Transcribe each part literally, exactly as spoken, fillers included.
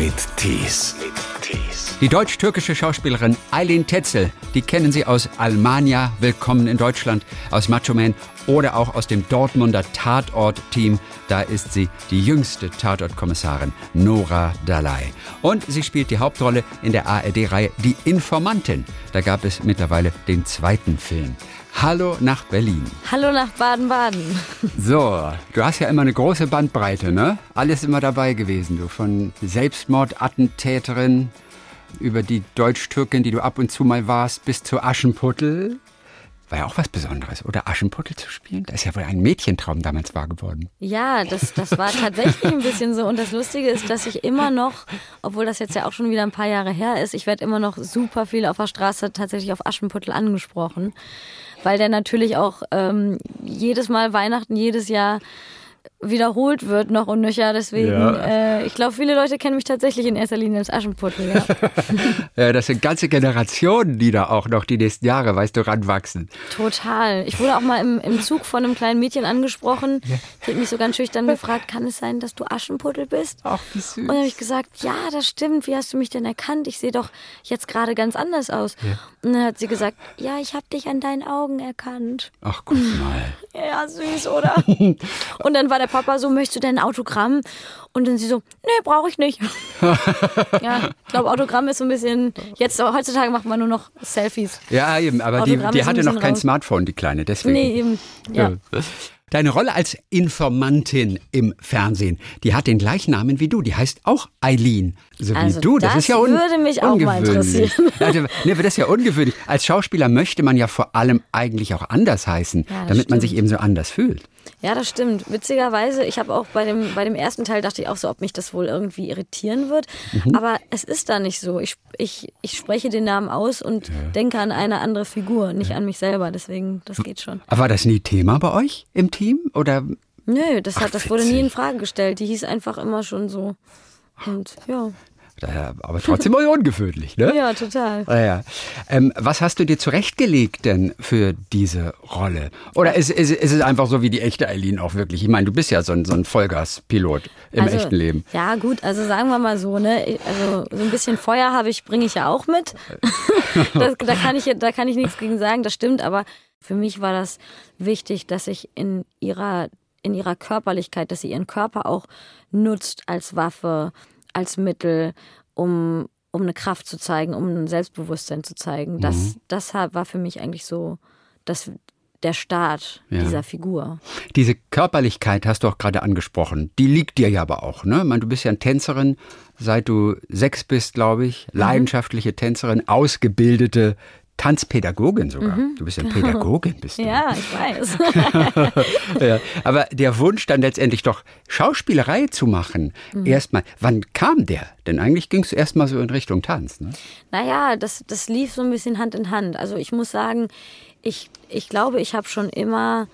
mit Tees. Die deutsch-türkische Schauspielerin Aylin Tetzel, die kennen Sie aus Almania, Willkommen in Deutschland, aus Macho Man oder auch aus dem Dortmunder Tatort-Team. Da ist sie die jüngste Tatort-Kommissarin Nora Dalai. Und sie spielt die Hauptrolle in der A R D-Reihe Die Informantin. Da gab es mittlerweile den zweiten Film. Hallo nach Berlin. Hallo nach Baden-Baden. So, du hast ja immer eine große Bandbreite, ne? Alles immer dabei gewesen, du. Von Selbstmordattentäterin über die Deutsch-Türkin, die du ab und zu mal warst, bis zu Aschenputtel. War ja auch was Besonderes, oder? Aschenputtel zu spielen? Das ist ja wohl ein Mädchentraum damals wahr geworden. Ja, das, das war tatsächlich ein bisschen so. Und das Lustige ist, dass ich immer noch, obwohl das jetzt ja auch schon wieder ein paar Jahre her ist, ich werde immer noch super viel auf der Straße tatsächlich auf Aschenputtel angesprochen. Weil der natürlich auch ähm, jedes Mal Weihnachten, jedes Jahr wiederholt wird, noch und nöcher. Deswegen, ja. äh, ich glaube, viele Leute kennen mich tatsächlich in erster Linie als Aschenputtel. Ja. Ja, das sind ganze Generationen, die da auch noch die nächsten Jahre, weißt du, ranwachsen. Total. Ich wurde auch mal im, im Zug von einem kleinen Mädchen angesprochen. Ja. Die hat mich so ganz schüchtern gefragt, kann es sein, dass du Aschenputtel bist? Ach, wie süß. Und dann habe ich gesagt, ja, das stimmt. Wie hast du mich denn erkannt? Ich sehe doch jetzt gerade ganz anders aus. Ja. Und dann hat sie gesagt, ja, ich habe dich an deinen Augen erkannt. Ach, guck mal. Ja, süß, oder? Und dann war der Papa so, möchtest du denn ein Autogramm? Und dann sie so, nee, brauche ich nicht. Ja, ich glaube, Autogramm ist so ein bisschen, jetzt heutzutage macht man nur noch Selfies. Ja, eben, aber die, die hatte noch kein raus. Smartphone, die Kleine, deswegen. Nee, eben, ja. ja. Deine Rolle als Informantin im Fernsehen, die hat den gleichen Namen wie du. Die heißt auch Aylin, so also wie du. Das, das ist ja un- würde mich auch mal interessieren. Also, nee, das ist ja ungewöhnlich. Als Schauspieler möchte man ja vor allem eigentlich auch anders heißen, ja, damit stimmt. man sich eben so anders fühlt. Ja, das stimmt. Witzigerweise, ich habe auch bei dem, bei dem ersten Teil dachte ich auch so, ob mich das wohl irgendwie irritieren wird. Mhm. Aber es ist da nicht so. Ich, ich, ich spreche den Namen aus und ja. denke an eine andere Figur, nicht ja. an mich selber. Deswegen, das geht schon. Aber war das nie Thema bei euch im Team? Oder? Nö, das, hat, das wurde nie in Frage gestellt. Die hieß einfach immer schon so. Und ja. Aber trotzdem ungewöhnlich, ne? Ja, total. Ja. Ähm, was hast du dir zurechtgelegt denn für diese Rolle? Oder ist, ist, ist es einfach so wie die echte Aylin auch wirklich? Ich meine, du bist ja so ein, so ein Vollgaspilot im also, echten Leben. Ja gut, also sagen wir mal so, ne? Also so ein bisschen Feuer habe ich, bringe ich ja auch mit. das, da, kann ich, da kann ich nichts gegen sagen, das stimmt. Aber für mich war das wichtig, dass ich in ihrer, in ihrer Körperlichkeit, dass sie ihren Körper auch nutzt als Waffe, als Mittel, um, um eine Kraft zu zeigen, um ein Selbstbewusstsein zu zeigen. Das, mhm. das war für mich eigentlich so das, der Start ja. dieser Figur. Diese Körperlichkeit hast du auch gerade angesprochen. Die liegt dir ja aber auch, ne? Ich meine, du bist ja eine Tänzerin, seit du sechs bist, glaube ich. Mhm. Leidenschaftliche Tänzerin, ausgebildete Tanzpädagogin sogar. Mhm. Du bist ja Pädagogin, bist du. Ja, ich weiß. Ja, aber der Wunsch dann letztendlich doch Schauspielerei zu machen, mhm. erstmal, wann kam der? Denn eigentlich ging es erstmal so in Richtung Tanz, ne? Naja, das, das lief so ein bisschen Hand in Hand. Also ich muss sagen, ich, ich glaube, ich habe schon immer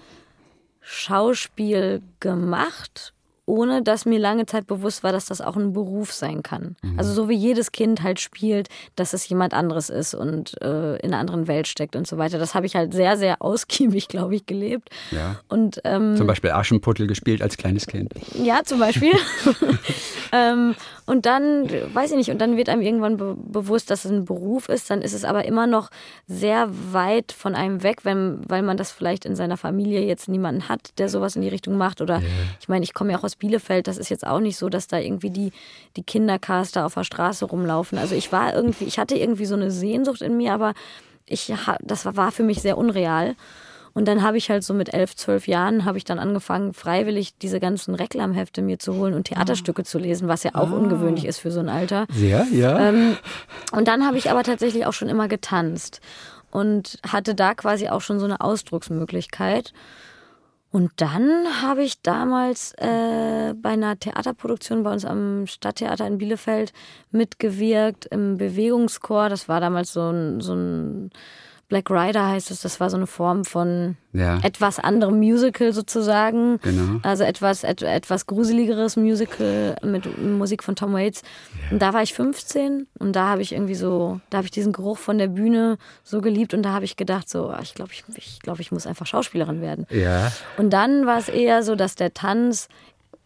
Schauspiel gemacht, ohne dass mir lange Zeit bewusst war, dass das auch ein Beruf sein kann. Mhm. Also so wie jedes Kind halt spielt, dass es jemand anderes ist und äh, in einer anderen Welt steckt und so weiter. Das habe ich halt sehr, sehr ausgiebig, glaube ich, gelebt. Ja. Und, ähm, zum Beispiel Aschenputtel gespielt als kleines Kind. Ja, zum Beispiel. ähm, und dann, weiß ich nicht, und dann wird einem irgendwann be- bewusst, dass es ein Beruf ist. Dann ist es aber immer noch sehr weit von einem weg, wenn, weil man das vielleicht in seiner Familie jetzt niemanden hat, der sowas in die Richtung macht. Oder yeah. ich meine, ich komme ja auch aus Bielefeld, das ist jetzt auch nicht so, dass da irgendwie die, die Kindercaster auf der Straße rumlaufen. Also ich war irgendwie, ich hatte irgendwie so eine Sehnsucht in mir, aber ich, das war für mich sehr unreal. Und dann habe ich halt so mit elf, zwölf Jahren habe ich dann angefangen, freiwillig diese ganzen Reklamhefte mir zu holen und Theaterstücke zu lesen, was ja auch ah. ungewöhnlich ist für so ein Alter. Ja, ja. Ähm, und dann habe ich aber tatsächlich auch schon immer getanzt und hatte da quasi auch schon so eine Ausdrucksmöglichkeit. Und dann habe ich damals äh, bei einer Theaterproduktion bei uns am Stadttheater in Bielefeld mitgewirkt im Bewegungschor. Das war damals so ein, so ein Black Rider heißt es, das war so eine Form von ja. etwas anderem Musical sozusagen. Genau. Also etwas, et, etwas gruseligeres Musical mit Musik von Tom Waits. Ja. Und da war ich fünfzehn und da habe ich irgendwie so, da habe ich diesen Geruch von der Bühne so geliebt und da habe ich gedacht so, ich glaube, ich, ich, glaub, ich muss einfach Schauspielerin werden. Ja. Und dann war es eher so, dass der Tanz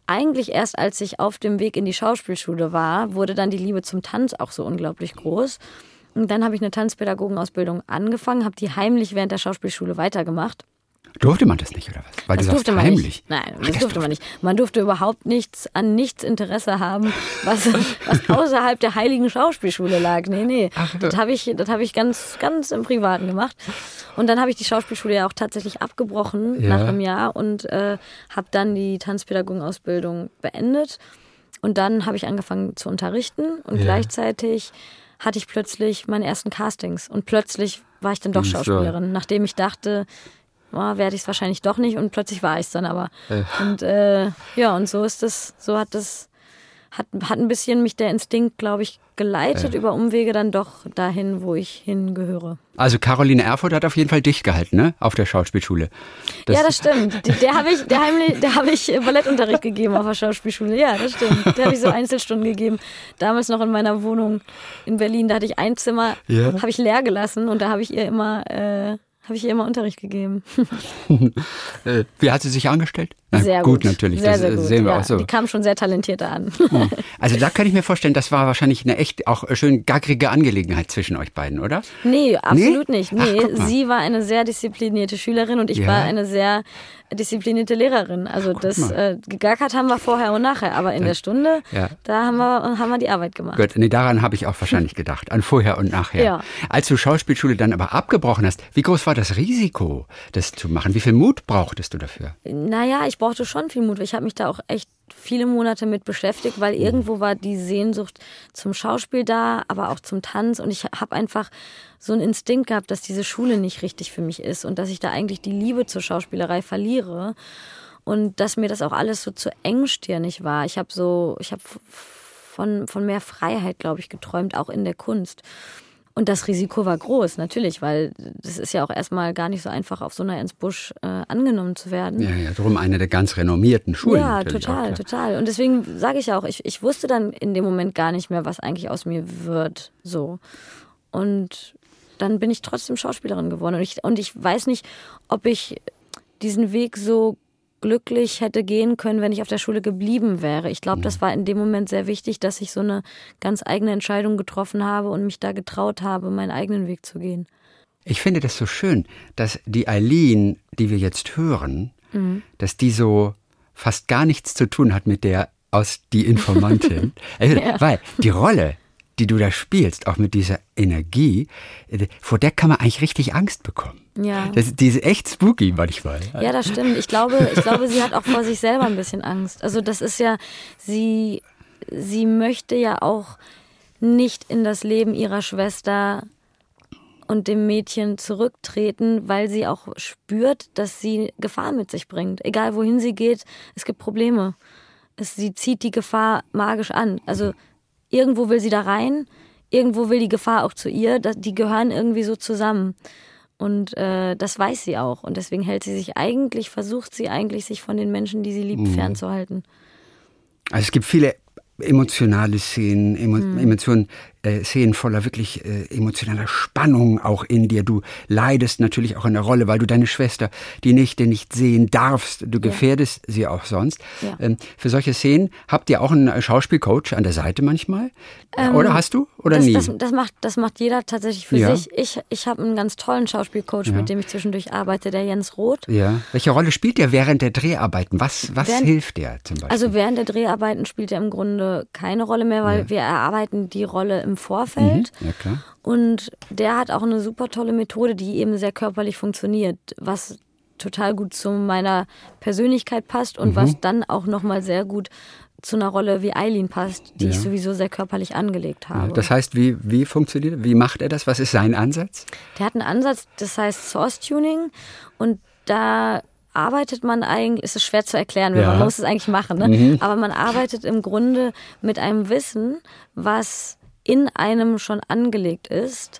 eigentlich erst als ich auf dem Weg in die Schauspielschule war, wurde dann die Liebe zum Tanz auch so unglaublich groß. Und dann habe ich eine Tanzpädagogenausbildung angefangen, habe die heimlich während der Schauspielschule weitergemacht. Durfte man das nicht, oder was? Weil das du durfte sagst man heimlich. nicht. Nein, das, Ach, das durfte man nicht. Man durfte überhaupt nichts, an nichts Interesse haben, was, was außerhalb der heiligen Schauspielschule lag. Nee, nee. Ach, das habe ich, das habe ich ganz, ganz im Privaten gemacht. Und dann habe ich die Schauspielschule ja auch tatsächlich abgebrochen ja. nach einem Jahr und äh, habe dann die Tanzpädagogenausbildung beendet. Und dann habe ich angefangen zu unterrichten und ja. gleichzeitig hatte ich plötzlich meine ersten Castings. Und plötzlich war ich dann doch Schauspielerin, nachdem ich dachte, oh, werde ich es wahrscheinlich doch nicht, und plötzlich war ich es dann aber. Äh. Und äh, ja, und so ist das, so hat das, hat, hat ein bisschen mich der Instinkt, glaube ich, geleitet, äh. über Umwege dann doch dahin, wo ich hingehöre. Also Caroline Erfurth hat auf jeden Fall dicht gehalten, ne? Auf der Schauspielschule. Das ja, das stimmt. Der, der habe ich, der heimlich, der habe ich Ballettunterricht gegeben auf der Schauspielschule. Ja, das stimmt. Der habe ich so Einzelstunden gegeben. Damals noch in meiner Wohnung in Berlin. Da hatte ich ein Zimmer, ja. habe ich leer gelassen und da habe ich ihr immer äh, Habe ich ihr immer Unterricht gegeben. Wie hat sie sich angestellt? Na, sehr gut. Gut, natürlich. Sehr, das sehr gut. Sehen wir ja, auch so. Die kam schon sehr talentiert an. Also da kann ich mir vorstellen, das war wahrscheinlich eine echt auch schön gaggrige Angelegenheit zwischen euch beiden, oder? Nee, absolut nee? nicht. Nee, Ach, sie war eine sehr disziplinierte Schülerin und ich ja. war eine sehr disziplinierte Lehrerin. Also Ach, das äh, gegackert haben wir vorher und nachher, aber in ja. der Stunde, ja. da haben wir, haben wir die Arbeit gemacht. Gut, nee, daran habe ich auch wahrscheinlich gedacht, an vorher und nachher. Ja. Als du Schauspielschule dann aber abgebrochen hast, wie groß war das Risiko, das zu machen? Wie viel Mut brauchtest du dafür? Naja, ich brauchte schon viel Mut. Ich habe mich da auch echt viele Monate mit beschäftigt, weil irgendwo war die Sehnsucht zum Schauspiel da, aber auch zum Tanz. Und ich habe einfach so einen Instinkt gehabt, dass diese Schule nicht richtig für mich ist und dass ich da eigentlich die Liebe zur Schauspielerei verliere. Und dass mir das auch alles so zu engstirnig war. Ich habe so, ich habe von, von mehr Freiheit, glaube ich, geträumt, auch in der Kunst. Und das Risiko war groß, natürlich, weil das ist ja auch erstmal gar nicht so einfach, auf so einer Ernst Busch äh, angenommen zu werden. Ja, ja, darum eine der ganz renommierten Schulen. Ja, total, auch, total. Und deswegen sage ich ja auch, ich, ich wusste dann in dem Moment gar nicht mehr, was eigentlich aus mir wird, so. Und dann bin ich trotzdem Schauspielerin geworden. Und ich, und ich weiß nicht, ob ich diesen Weg so glücklich hätte gehen können, wenn ich auf der Schule geblieben wäre. Ich glaube, das war in dem Moment sehr wichtig, dass ich so eine ganz eigene Entscheidung getroffen habe und mich da getraut habe, meinen eigenen Weg zu gehen. Ich finde das so schön, dass die Eileen, die wir jetzt hören, mhm. dass die so fast gar nichts zu tun hat mit der aus Die Informantin. Also, ja. Weil die Rolle, die du da spielst, auch mit dieser Energie, vor der kann man eigentlich richtig Angst bekommen. Ja. Das, die ist echt spooky manchmal. Ja, das stimmt. Ich glaube, ich glaube, sie hat auch vor sich selber ein bisschen Angst. Also das ist ja, sie, sie möchte ja auch nicht in das Leben ihrer Schwester und dem Mädchen zurücktreten, weil sie auch spürt, dass sie Gefahr mit sich bringt. Egal wohin sie geht, es gibt Probleme. Es, sie zieht die Gefahr magisch an. Also irgendwo will sie da rein, irgendwo will die Gefahr auch zu ihr. Die gehören irgendwie so zusammen. Und äh, das weiß sie auch. Und deswegen hält sie sich eigentlich, versucht sie eigentlich, sich von den Menschen, die sie liebt, mhm. fernzuhalten. Also es gibt viele emotionale Szenen, Emo- mhm. Emotionen, äh, Szenen voller wirklich äh, emotionaler Spannung auch in dir. Du leidest natürlich auch in der Rolle, weil du deine Schwester, die Nichte, nicht sehen darfst. Du gefährdest ja. sie auch sonst. Ja. Ähm, für solche Szenen habt ihr auch einen Schauspielcoach an der Seite manchmal? Ähm, Oder hast du? Oder das, nie? Das, das, macht, das macht jeder tatsächlich für ja. sich. Ich, ich habe einen ganz tollen Schauspielcoach, ja. mit dem ich zwischendurch arbeite, der Jens Roth. Ja. Welche Rolle spielt der während der Dreharbeiten? Was, was während, hilft der zum Beispiel? Also während der Dreharbeiten spielt er im Grunde keine Rolle mehr, weil ja. wir erarbeiten die Rolle im Vorfeld. Mhm. Ja, klar. Und der hat auch eine super tolle Methode, die eben sehr körperlich funktioniert, was total gut zu meiner Persönlichkeit passt und mhm. was dann auch nochmal sehr gut zu einer Rolle wie Eileen passt, die ja. ich sowieso sehr körperlich angelegt habe. Ja, das heißt, wie, wie funktioniert, wie macht er das? Was ist sein Ansatz? Der hat einen Ansatz, das heißt Source Tuning, und da arbeitet man eigentlich, ist es schwer zu erklären, ja. man muss es eigentlich machen, ne? Mhm. Aber man arbeitet im Grunde mit einem Wissen, was in einem schon angelegt ist,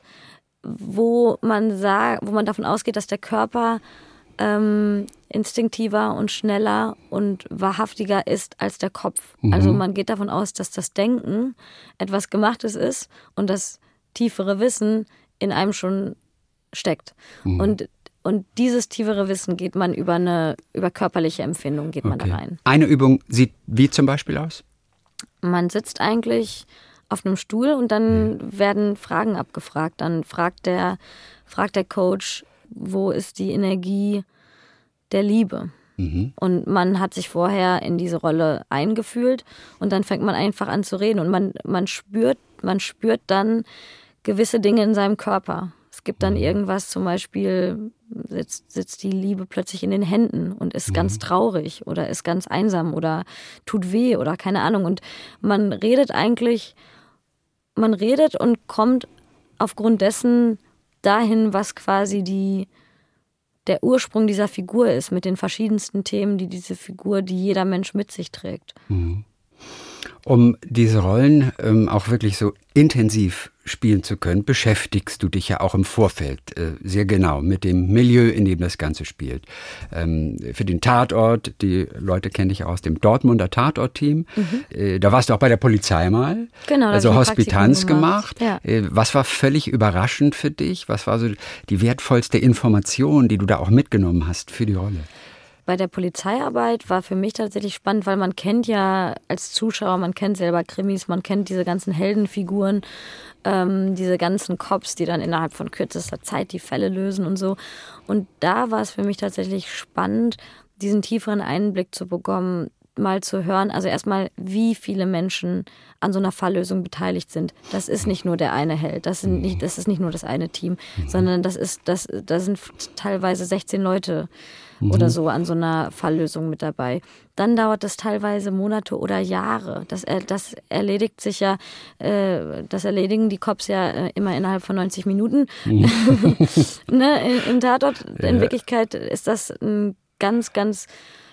wo man sagt, wo man davon ausgeht, dass der Körper ähm, instinktiver und schneller und wahrhaftiger ist als der Kopf. Mhm. Also man geht davon aus, dass das Denken etwas Gemachtes ist und das tiefere Wissen in einem schon steckt. Mhm. Und Und dieses tiefere Wissen geht man über eine über körperliche Empfindung geht man okay. da rein. Eine Übung sieht wie zum Beispiel aus? Man sitzt eigentlich auf einem Stuhl und dann mhm. werden Fragen abgefragt. Dann fragt der, fragt der Coach, wo ist die Energie der Liebe? Mhm. Und man hat sich vorher in diese Rolle eingefühlt und dann fängt man einfach an zu reden. Und man, man spürt, man spürt dann gewisse Dinge in seinem Körper. Es gibt dann irgendwas, zum Beispiel sitzt, sitzt die Liebe plötzlich in den Händen und ist mhm. ganz traurig oder ist ganz einsam oder tut weh oder keine Ahnung. Und man redet eigentlich, man redet und kommt aufgrund dessen dahin, was quasi die, der Ursprung dieser Figur ist, mit den verschiedensten Themen, die diese Figur, die jeder Mensch mit sich trägt. Mhm. Um diese Rollen ähm, auch wirklich so intensiv spielen zu können, beschäftigst du dich ja auch im Vorfeld äh, sehr genau mit dem Milieu, in dem das Ganze spielt. Ähm, für den Tatort, die Leute kennen dich auch aus dem Dortmunder Tatort-Team. Mhm. Äh, da warst du auch bei der Polizei mal. Genau, da also Hospitanz gemacht. gemacht. Ja. Äh, was war völlig überraschend für dich? Was war so die wertvollste Information, die du da auch mitgenommen hast für die Rolle? Bei der Polizeiarbeit war für mich tatsächlich spannend, weil man kennt ja als Zuschauer, man kennt selber Krimis, man kennt diese ganzen Heldenfiguren, ähm, diese ganzen Cops, die dann innerhalb von kürzester Zeit die Fälle lösen und so. Und da war es für mich tatsächlich spannend, diesen tieferen Einblick zu bekommen, mal zu hören, also erstmal, wie viele Menschen an so einer Falllösung beteiligt sind. Das ist nicht nur der eine Held, das, sind nicht, das ist nicht nur das eine Team, sondern das ist, das, da sind teilweise sechzehn Leute oder so an so einer Falllösung mit dabei. Dann dauert das teilweise Monate oder Jahre. Das, das erledigt sich ja, äh, das erledigen die Cops ja äh, immer innerhalb von neunzig Minuten. Mhm. ne, Im Tatort, ja. In Wirklichkeit ist das ein ganz, ganz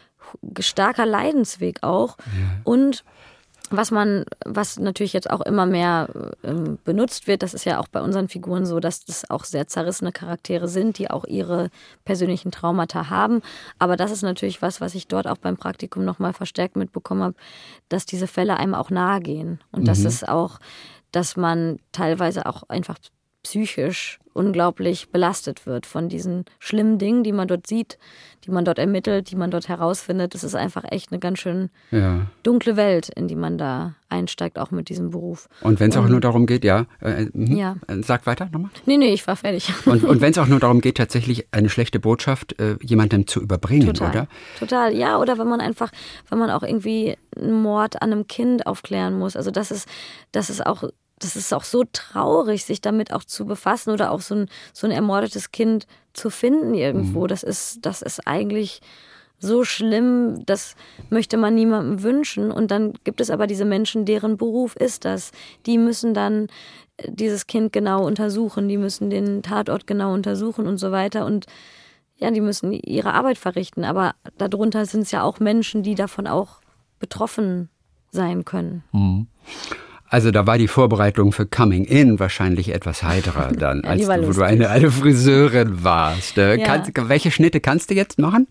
starker Leidensweg auch. Ja. Und was man, was natürlich jetzt auch immer mehr ähm, benutzt wird, das ist ja auch bei unseren Figuren so, dass das auch sehr zerrissene Charaktere sind, die auch ihre persönlichen Traumata haben. Aber das ist natürlich was, was ich dort auch beim Praktikum nochmal verstärkt mitbekommen habe, dass diese Fälle einem auch nahe gehen. Und mhm. das ist auch, dass man teilweise auch einfach psychisch unglaublich belastet wird von diesen schlimmen Dingen, die man dort sieht, die man dort ermittelt, die man dort herausfindet. Das ist einfach echt eine ganz schön ja. dunkle Welt, in die man da einsteigt, auch mit diesem Beruf. Und wenn es auch nur darum geht, ja, äh, ja. Sag weiter nochmal. Nee, nee, ich war fertig. Und, und wenn es auch nur darum geht, tatsächlich eine schlechte Botschaft äh, jemandem zu überbringen, Total. oder? Total, ja, oder wenn man einfach, wenn man auch irgendwie einen Mord an einem Kind aufklären muss. Also das ist, das ist auch Das ist auch so traurig, sich damit auch zu befassen oder auch so ein, so ein ermordetes Kind zu finden irgendwo. Mhm. Das ist, das ist eigentlich so schlimm, das möchte man niemandem wünschen. Und dann gibt es aber diese Menschen, deren Beruf ist das. Die müssen dann dieses Kind genau untersuchen, die müssen den Tatort genau untersuchen und so weiter. Und ja, die müssen ihre Arbeit verrichten. Aber darunter sind es ja auch Menschen, die davon auch betroffen sein können. Mhm. Also da war die Vorbereitung für Coming In wahrscheinlich etwas heiterer dann, ja, als du, wo du eine, eine Friseurin warst. Ja. Kannst, welche Schnitte kannst du jetzt machen?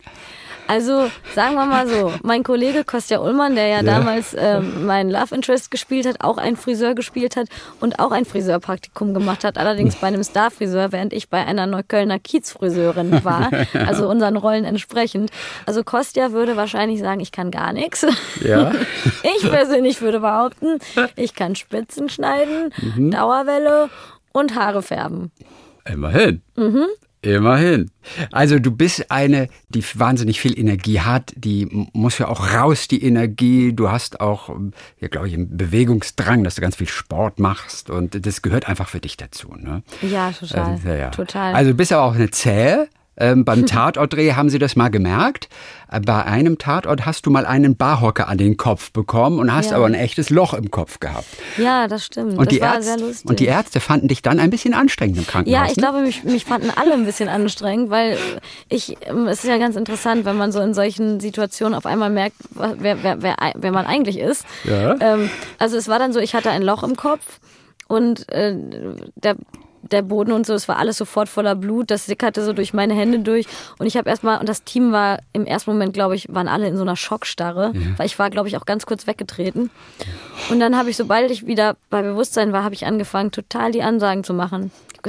Also sagen wir mal so, mein Kollege Kostja Ullmann, der ja, ja. damals ähm, mein Love Interest gespielt hat, auch ein Friseur gespielt hat und auch ein Friseurpraktikum gemacht hat, allerdings bei einem Starfriseur, während ich bei einer Neuköllner Kiezfriseurin war, also unseren Rollen entsprechend. Also Kostja würde wahrscheinlich sagen, ich kann gar nichts. Ja. Ich persönlich würde behaupten, ich kann Spitzen schneiden, mhm. Dauerwelle und Haare färben. Immerhin. Mhm. Immerhin. Also du bist eine, die wahnsinnig viel Energie hat, die muss ja auch raus, die Energie. Du hast auch, ja, glaube ich, einen Bewegungsdrang, dass du ganz viel Sport machst und das gehört einfach für dich dazu. Ne? Ja, total. Also, ja, ja. total. Also du bist aber auch eine Zähe. Ähm, beim Tatortdreh haben sie das mal gemerkt. Bei einem Tatort hast du mal einen Barhocker an den Kopf bekommen und hast ja. aber ein echtes Loch im Kopf gehabt. Ja, das stimmt. Und das die war Ärzte, sehr lustig. Und die Ärzte fanden dich dann ein bisschen anstrengend im Krankenhaus. Ja, ich ne? glaube, mich, mich fanden alle ein bisschen anstrengend, weil ich, es ist ja ganz interessant, wenn man so in solchen Situationen auf einmal merkt, wer, wer, wer, wer man eigentlich ist. Ja. Ähm, also es war dann so, ich hatte ein Loch im Kopf und äh, der der Boden und so, es war alles sofort voller Blut, das sickerte so durch meine Hände durch und ich habe erstmal, und das Team war im ersten Moment, glaube ich, waren alle in so einer Schockstarre, ja. weil ich war, glaube ich, auch ganz kurz weggetreten und dann habe ich, sobald ich wieder bei Bewusstsein war, habe ich angefangen, total die Ansagen zu machen. Ich habe gesagt so,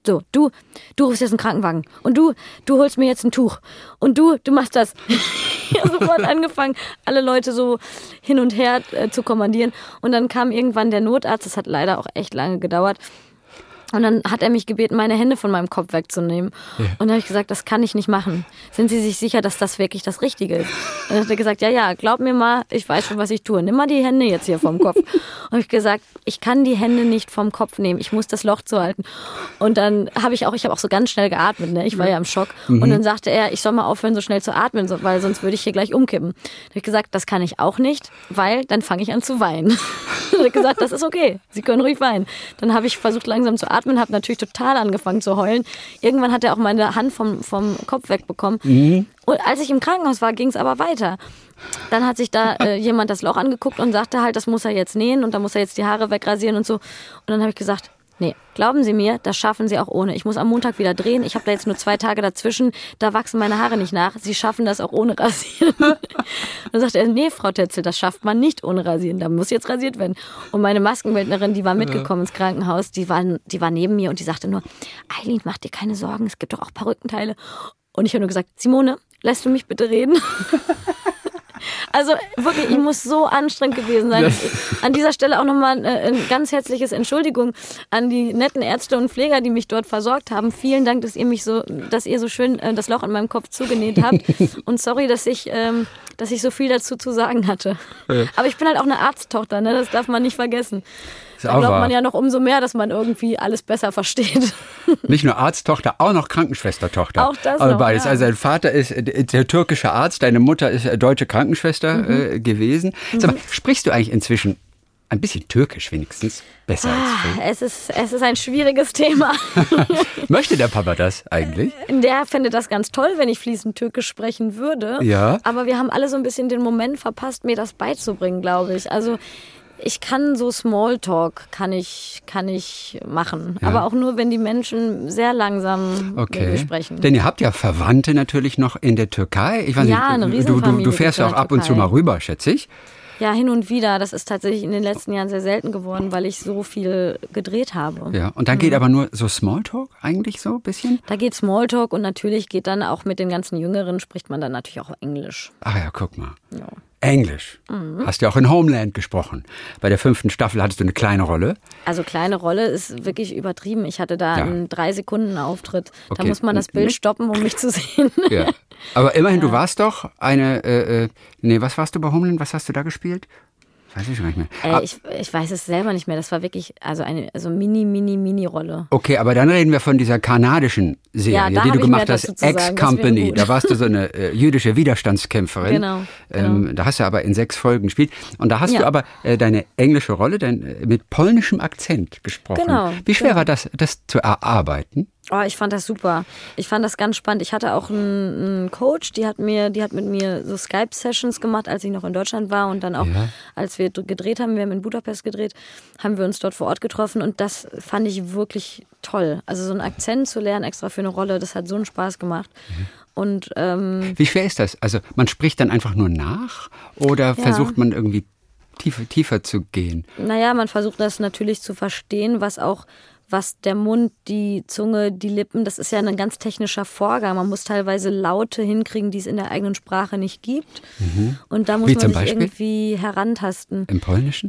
So, du, du rufst jetzt einen Krankenwagen und du, du holst mir jetzt ein Tuch und du, du machst das. Ich habe sofort angefangen, alle Leute so hin und her äh, zu kommandieren und dann kam irgendwann der Notarzt, das hat leider auch echt lange gedauert. Und dann hat er mich gebeten, meine Hände von meinem Kopf wegzunehmen. Ja. Und dann habe ich gesagt, das kann ich nicht machen. Sind Sie sich sicher, dass das wirklich das Richtige ist? Und dann hat er gesagt, ja, ja, glaub mir mal, ich weiß schon, was ich tue. Nimm mal die Hände jetzt hier vom Kopf. Und habe ich gesagt, ich kann die Hände nicht vom Kopf nehmen. Ich muss das Loch zuhalten. Und dann habe ich auch, ich habe auch so ganz schnell geatmet. Ne? Ich war ja im Schock. Mhm. Und dann sagte er, ich soll mal aufhören, so schnell zu atmen, weil sonst würde ich hier gleich umkippen. Da habe ich gesagt, das kann ich auch nicht, weil dann fange ich an zu weinen. Und er hat gesagt, das ist okay. Sie können ruhig weinen. Dann habe ich versucht, langsam zu atmen. Habe natürlich total angefangen zu heulen. Irgendwann hat er auch meine Hand vom, vom Kopf wegbekommen. Mhm. Und als ich im Krankenhaus war, ging es aber weiter. Dann hat sich da äh, jemand das Loch angeguckt und sagte halt, das muss er jetzt nähen und da muss er jetzt die Haare wegrasieren und so. Und dann habe ich gesagt, nee, glauben Sie mir, das schaffen Sie auch ohne. Ich muss am Montag wieder drehen. Ich habe da jetzt nur zwei Tage dazwischen. Da wachsen meine Haare nicht nach. Sie schaffen das auch ohne Rasieren. Dann sagt er, nee, Frau Tetzel, das schafft man nicht ohne Rasieren. Da muss jetzt rasiert werden. Und meine Maskenbildnerin, die war mitgekommen ins Krankenhaus, die war, die war neben mir und die sagte nur, Eileen, mach dir keine Sorgen, es gibt doch auch Perückenteile. Und ich habe nur gesagt, Simone, lässt du mich bitte reden? Also wirklich, ich muss so anstrengend gewesen sein. An dieser Stelle auch nochmal ein, ein ganz herzliches Entschuldigung an die netten Ärzte und Pfleger, die mich dort versorgt haben. Vielen Dank, dass ihr mich so, dass ihr so schön äh, das Loch in meinem Kopf zugenäht habt. Und sorry, dass ich, ähm, dass ich so viel dazu zu sagen hatte. Ja. Aber ich bin halt auch eine Arzttochter, ne? Das darf man nicht vergessen. Da glaubt man ja noch umso mehr, dass man irgendwie alles besser versteht. Nicht nur Arzttochter, auch noch Krankenschwestertochter. Auch das also noch, beides. Ja. Also dein Vater ist der türkische Arzt, deine Mutter ist deutsche Krankenschwester mhm. äh, gewesen. Mhm. Sag mal, sprichst du eigentlich inzwischen ein bisschen Türkisch wenigstens besser ah, als früher? Es ist, es ist ein schwieriges Thema. Möchte der Papa das eigentlich? Der findet das ganz toll, wenn ich fließend Türkisch sprechen würde. Ja. Aber wir haben alle so ein bisschen den Moment verpasst, mir das beizubringen, glaube ich. Also ich kann so Smalltalk, kann ich, kann ich machen. Ja. Aber auch nur, wenn die Menschen sehr langsam okay. mit mir sprechen. Denn ihr habt ja Verwandte natürlich noch in der Türkei. Ich weiß ja, nicht, eine du, du, du fährst ja auch ab Türkei. und zu mal rüber, schätze ich. Ja, hin und wieder. Das ist tatsächlich in den letzten Jahren sehr selten geworden, weil ich so viel gedreht habe. Ja, und dann geht mhm. aber nur so Smalltalk eigentlich so ein bisschen? Da geht Smalltalk und natürlich geht dann auch mit den ganzen Jüngeren, spricht man dann natürlich auch Englisch. Ach ja, guck mal. Ja. Englisch. Mhm. Hast du auch in Homeland gesprochen. Bei der fünften Staffel hattest du eine kleine Rolle. Also kleine Rolle ist wirklich übertrieben. Ich hatte da ja. einen drei Sekunden Auftritt. Okay. Da muss man das Bild stoppen, um mich zu sehen. Ja. Aber immerhin, ja. du warst doch eine, äh, nee, was warst du bei Homeland? Was hast du da gespielt? Weiß ich schon nicht mehr. Äh, ich, ich weiß es selber nicht mehr. Das war wirklich also eine also mini, mini, mini Rolle. Okay, aber dann reden wir von dieser kanadischen Serie, ja, die du gemacht hast, Ex-Company. Da warst du so eine äh, jüdische Widerstandskämpferin. Genau. genau. Ähm, da hast du aber in sechs Folgen gespielt. Und da hast ja. du aber äh, deine englische Rolle dein, äh, mit polnischem Akzent gesprochen. Genau. Wie schwer genau. war das, das zu erarbeiten? Oh, ich fand das super. Ich fand das ganz spannend. Ich hatte auch einen, einen Coach, die hat mir, die hat mit mir so Skype-Sessions gemacht, als ich noch in Deutschland war und dann auch, ja. als wir gedreht haben, wir haben in Budapest gedreht, haben wir uns dort vor Ort getroffen und das fand ich wirklich toll. Also so einen Akzent zu lernen extra für eine Rolle, das hat so einen Spaß gemacht. Mhm. Und ähm, wie schwer ist das? Also man spricht dann einfach nur nach oder ja. versucht man irgendwie tiefer, tiefer zu gehen? Naja, man versucht das natürlich zu verstehen, was auch was der Mund, die Zunge, die Lippen, das ist ja ein ganz technischer Vorgang. Man muss teilweise Laute hinkriegen, die es in der eigenen Sprache nicht gibt. Mhm. Und da muss Wie man zum sich Beispiel? irgendwie herantasten. Im Polnischen?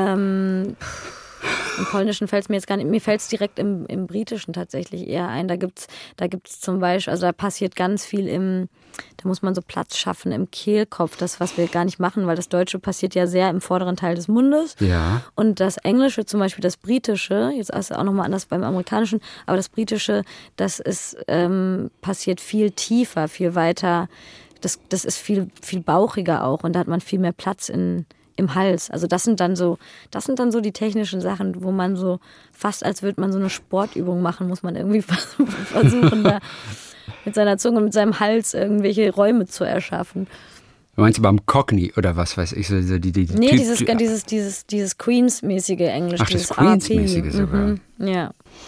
Ähm, Im Polnischen fällt es mir jetzt gar nicht, mir fällt es direkt im, im Britischen tatsächlich eher ein. Da gibt's, da gibt's zum Beispiel, also da passiert ganz viel im, da muss man so Platz schaffen im Kehlkopf, das, was wir gar nicht machen, weil das Deutsche passiert ja sehr im vorderen Teil des Mundes. Ja. Und das Englische, zum Beispiel das Britische, jetzt ist es auch nochmal anders beim Amerikanischen, aber das Britische, das ist, ähm, passiert viel tiefer, viel weiter, das, das ist viel, viel bauchiger auch und da hat man viel mehr Platz in im Hals. Also das sind dann so, das sind dann so die technischen Sachen, wo man so fast als würde man so eine Sportübung machen, muss man irgendwie versuchen, da mit seiner Zunge und mit seinem Hals irgendwelche Räume zu erschaffen. Du meinst beim Cockney oder was weiß ich? So die, die, die nee, typ, dieses, dieses, dieses, dieses Queens-mäßige Englisch. Ach, das Queens-mäßige sogar. Mhm. Ja.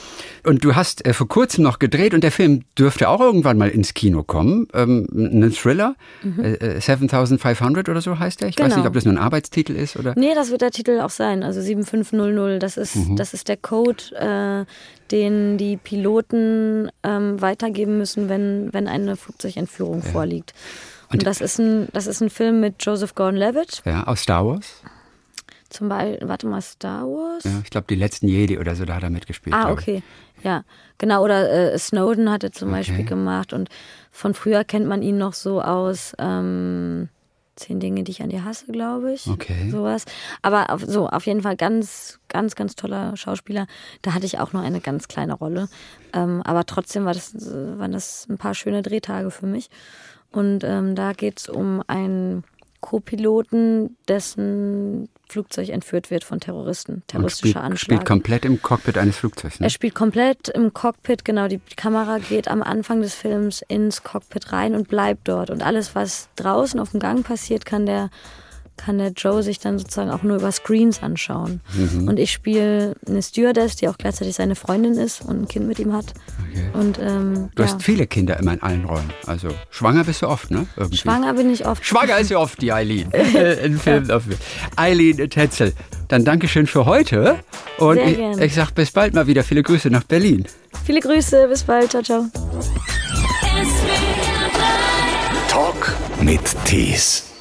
Und du hast äh, vor kurzem noch gedreht und der Film dürfte auch irgendwann mal ins Kino kommen. Ähm, ein Thriller, mhm. äh, sevenfünfhundert oder so heißt der. Ich genau. weiß nicht, ob das nur ein Arbeitstitel ist oder. Nee, das wird der Titel auch sein. Also sieben fünf null null, das ist, mhm. das ist der Code, äh, den die Piloten ähm, weitergeben müssen, wenn, wenn eine Flugzeugentführung ja. vorliegt. Und, und das ist ein, das ist ein Film mit Joseph Gordon-Levitt. Ja, aus Star Wars. Zum Beispiel, warte mal, Star Wars? Ja, ich glaube, die letzten Jedi oder so, da hat er mitgespielt. Ah, okay. Ich. Ja, genau. Oder äh, Snowden hat er zum okay. Beispiel gemacht. Und von früher kennt man ihn noch so aus ähm, Zehn Dinge, die ich an dir hasse, glaube ich. Okay. Sowas. Aber auf, so, auf jeden Fall ganz, ganz, ganz toller Schauspieler. Da hatte ich auch nur eine ganz kleine Rolle. Ähm, aber trotzdem war das, waren das ein paar schöne Drehtage für mich. Und ähm, da geht es um einen Co-Piloten, dessen Flugzeug entführt wird von Terroristen. Terroristischer spielt, Anschlag. Spielt komplett im Cockpit eines Flugzeugs, ne? Er spielt komplett im Cockpit, genau. Die Kamera geht am Anfang des Films ins Cockpit rein und bleibt dort. Und alles, was draußen auf dem Gang passiert, kann der, kann der Joe sich dann sozusagen auch nur über Screens anschauen. Mhm. Und ich spiele eine Stewardess, die auch gleichzeitig seine Freundin ist und ein Kind mit ihm hat. Okay. Und, ähm, du ja. hast viele Kinder immer in allen Rollen. Also schwanger bist du oft, ne? Irgendwie. Schwanger bin ich oft. Schwanger ist ja oft die Eileen. in Filmen dafür. Eileen Tetzel, dann Dankeschön für heute. Und Sehr ich, gerne. ich sag bis bald mal wieder. Viele Grüße nach Berlin. Viele Grüße, bis bald. Ciao, ciao. Talk mit Tees.